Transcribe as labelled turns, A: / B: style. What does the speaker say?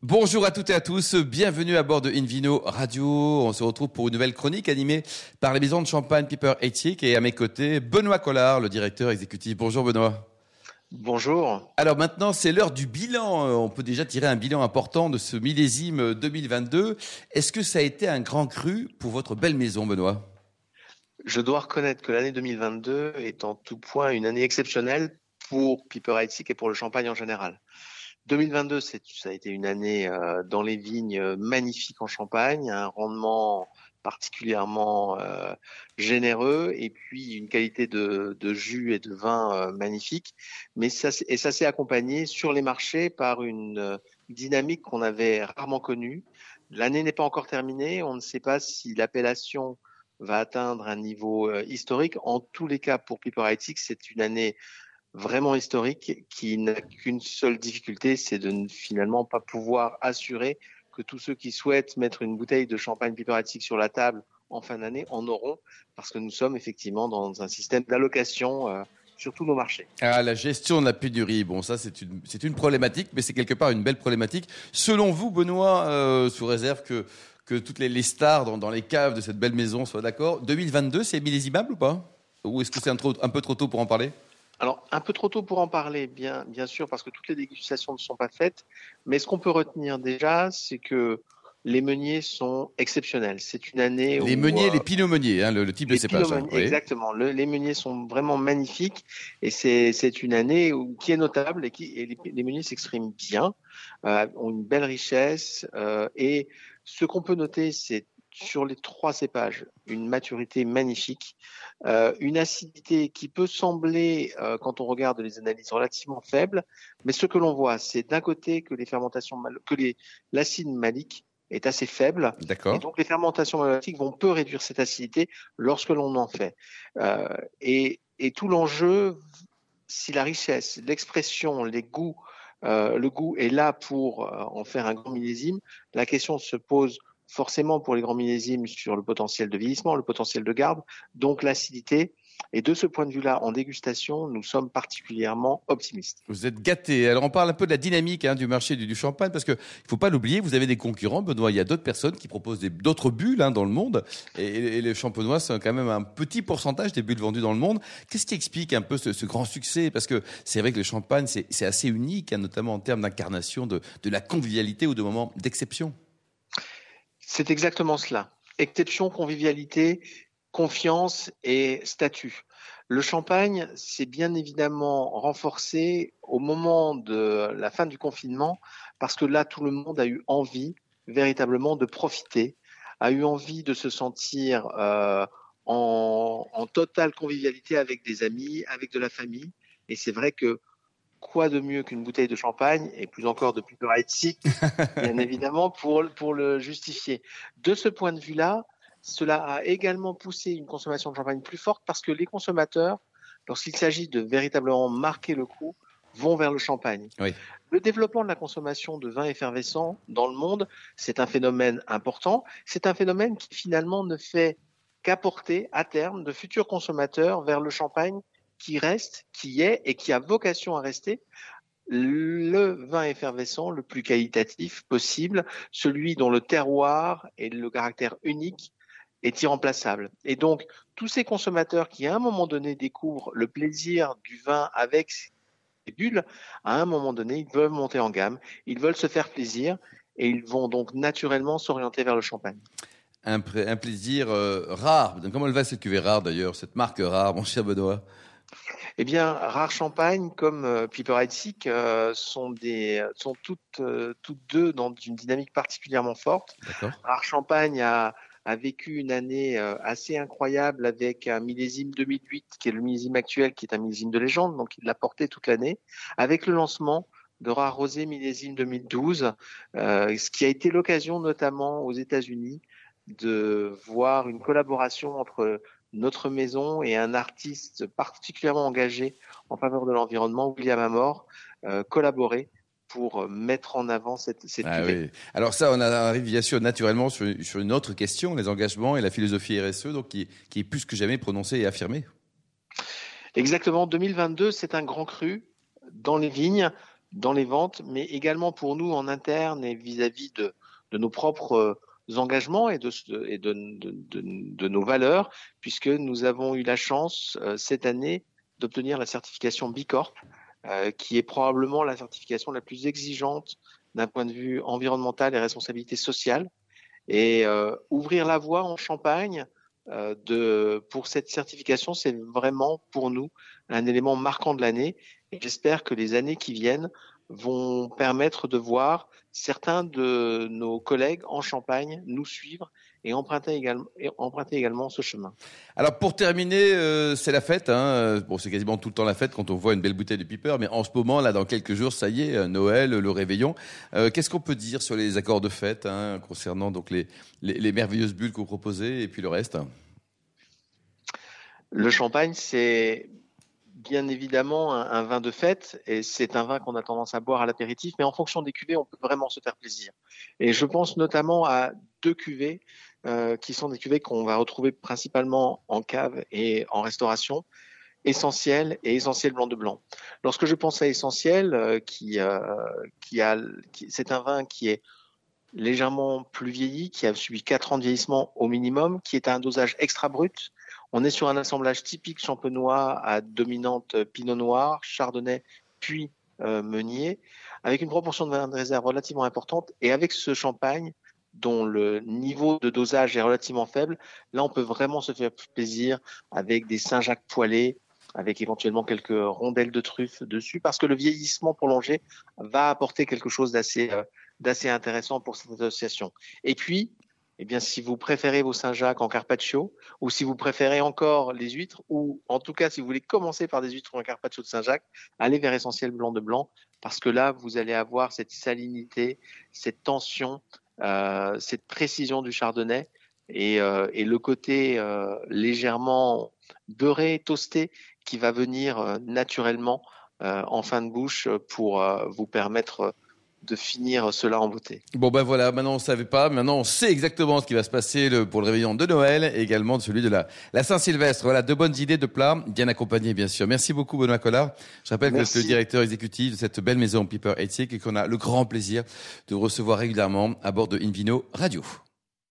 A: Bonjour à toutes et à tous, bienvenue à bord de Invino Radio. On se retrouve pour une nouvelle chronique animée par la maison de champagne Piper Heidsieck et à mes côtés, Benoît Collard, le directeur exécutif. Bonjour Benoît.
B: Bonjour.
A: Alors maintenant, c'est l'heure du bilan. On peut déjà tirer un bilan important de ce millésime 2022. Est-ce que ça a été un grand cru pour votre belle maison, Benoît ?
B: Je dois reconnaître que l'année 2022 est en tout point une année exceptionnelle pour Piper Heidsieck et pour le champagne en général. 2022, ça a été une année dans les vignes magnifique en Champagne, un rendement particulièrement généreux et puis une qualité de jus et de vin magnifique. Mais ça s'est accompagné sur les marchés par une dynamique qu'on avait rarement connue. L'année n'est pas encore terminée, on ne sait pas si l'appellation va atteindre un niveau historique. En tous les cas, pour Piper Heidsieck, c'est une année vraiment historique qui n'a qu'une seule difficulté, c'est de ne finalement pas pouvoir assurer que tous ceux qui souhaitent mettre une bouteille de champagne Piper Heidsieck sur la table en fin d'année en auront, parce que nous sommes effectivement dans un système d'allocation sur tous nos marchés.
A: Ah, la gestion de la pénurie, bon ça c'est une problématique, mais c'est quelque part une belle problématique. Selon vous, Benoît, sous réserve que toutes les stars dans les caves de cette belle maison soient d'accord, 2022 c'est millésimable ou pas ? Ou est-ce que c'est un peu trop tôt pour en parler ?
B: Alors, un peu trop tôt pour en parler, bien sûr, parce que toutes les dégustations ne sont pas faites. Mais ce qu'on peut retenir déjà, c'est que les meuniers sont exceptionnels. C'est une année
A: les meuniers, les pinot meuniers, hein, le type de cépage.
B: Oui. Exactement. Les meuniers sont vraiment magnifiques et c'est une année qui est notable et les meuniers s'expriment bien, ont une belle richesse et ce qu'on peut noter, c'est sur les 3 cépages, une maturité magnifique, une acidité qui peut sembler, quand on regarde les analyses, relativement faible, mais ce que l'on voit, c'est d'un côté que l'acide malique est assez faible,
A: D'accord.
B: Et donc les fermentations malolactiques vont peu réduire cette acidité lorsque l'on en fait. Et tout l'enjeu, si la richesse, l'expression, les goûts, le goût est là pour en faire un grand millésime, la question se pose forcément pour les grands millésimes sur le potentiel de vieillissement, le potentiel de garde, donc l'acidité. Et de ce point de vue-là, en dégustation, nous sommes particulièrement optimistes.
A: Vous êtes gâtés. Alors on parle un peu de la dynamique du marché du champagne, parce que il faut pas l'oublier, vous avez des concurrents, Benoît. Il y a d'autres personnes qui proposent d'autres bulles dans le monde, et les champenois sont quand même un petit pourcentage des bulles vendues dans le monde. Qu'est-ce qui explique un peu ce grand succès ? Parce que c'est vrai que le champagne, c'est assez unique, notamment en termes d'incarnation de la convivialité ou de moments d'exception.
B: C'est exactement cela. Exception, convivialité, confiance et statut. Le champagne s'est bien évidemment renforcé au moment de la fin du confinement parce que là, tout le monde a eu envie véritablement de profiter, a eu envie de se sentir en totale convivialité avec des amis, avec de la famille. Et c'est vrai que quoi de mieux qu'une bouteille de champagne, et plus encore de Piper Heidsieck, bien évidemment, pour le justifier. De ce point de vue-là, cela a également poussé une consommation de champagne plus forte parce que les consommateurs, lorsqu'il s'agit de véritablement marquer le coup, vont vers le champagne.
A: Oui.
B: Le développement de la consommation de vins effervescents dans le monde, c'est un phénomène important. C'est un phénomène qui finalement ne fait qu'apporter à terme de futurs consommateurs vers le champagne qui reste, qui est et qui a vocation à rester le vin effervescent le plus qualitatif possible, celui dont le terroir et le caractère unique est irremplaçable. Et donc, tous ces consommateurs qui, à un moment donné, découvrent le plaisir du vin avec ses bulles, à un moment donné, ils veulent monter en gamme, ils veulent se faire plaisir et ils vont donc naturellement s'orienter vers le champagne.
A: Un plaisir rare. Donc, comment elle va cette cuvée rare d'ailleurs, cette marque rare, mon cher Benoît ?
B: Eh bien, Rare Champagne comme Piper Heidsieck sont toutes deux dans une dynamique particulièrement forte.
A: D'accord.
B: Rare Champagne a vécu une année assez incroyable avec un millésime 2008 qui est le millésime actuel, qui est un millésime de légende, donc il l'a porté toute l'année, avec le lancement de Rare Rosé millésime 2012, ce qui a été l'occasion notamment aux États-Unis de voir une collaboration entre notre maison et un artiste particulièrement engagé en faveur de l'environnement, William Amor, collaborer pour mettre en avant cette cuvée.
A: Oui. Alors ça, on arrive bien sûr naturellement sur une autre question, les engagements et la philosophie RSE, donc qui est plus que jamais prononcée et affirmée.
B: Exactement. 2022, c'est un grand cru dans les vignes dans les ventes, mais également pour nous en interne et vis-à-vis de nos propres engagements et de nos valeurs, puisque nous avons eu la chance cette année d'obtenir la certification B Corp, qui est probablement la certification la plus exigeante d'un point de vue environnemental et responsabilité sociale. Et ouvrir la voie en Champagne pour cette certification, c'est vraiment pour nous un élément marquant de l'année. Et j'espère que les années qui viennent vont permettre de voir certains de nos collègues en Champagne nous suivre et emprunter également ce chemin.
A: Alors pour terminer, c'est la fête. Bon, c'est quasiment tout le temps la fête quand on voit une belle bouteille de Piper, mais en ce moment, là, dans quelques jours, ça y est, Noël, le réveillon. Qu'est-ce qu'on peut dire sur les accords de fête concernant donc les merveilleuses bulles que vous proposez et puis le reste?
B: Le champagne, c'est bien évidemment un vin de fête et c'est un vin qu'on a tendance à boire à l'apéritif, mais en fonction des cuvées, on peut vraiment se faire plaisir. Et je pense notamment à 2 cuvées qui sont des cuvées qu'on va retrouver principalement en cave et en restauration, Essentiel et Essentiel blanc de blanc. Lorsque je pense à Essentiel, c'est un vin qui est légèrement plus vieilli, qui a subi 4 ans de vieillissement au minimum, qui est à un dosage extra brut. On est sur un assemblage typique champenois à dominante pinot noir, chardonnay, puis meunier, avec une proportion de vin de réserve relativement importante. Et avec ce champagne, dont le niveau de dosage est relativement faible, là, on peut vraiment se faire plaisir avec des Saint-Jacques poêlés, avec éventuellement quelques rondelles de truffe dessus, parce que le vieillissement prolongé va apporter quelque chose d'assez intéressant pour cette association. Et puis, eh bien, si vous préférez vos Saint-Jacques en carpaccio, ou si vous préférez encore les huîtres, ou en tout cas, si vous voulez commencer par des huîtres ou un carpaccio de Saint-Jacques, allez vers Essentiel blanc de blanc, parce que là, vous allez avoir cette salinité, cette tension, cette précision du chardonnay, et le côté légèrement beurré, toasté, qui va venir naturellement en fin de bouche pour vous permettre de finir cela en beauté.
A: Bon ben voilà, maintenant on savait pas, maintenant on sait exactement ce qui va se passer pour le réveillon de Noël et également celui de la Saint-Sylvestre. Voilà, 2 bonnes idées de plats, bien accompagnés bien sûr. Merci beaucoup Benoît Collard. Je rappelle que vous êtes le directeur exécutif de cette belle maison Piper 86 et qu'on a le grand plaisir de recevoir régulièrement à bord de Invino Radio.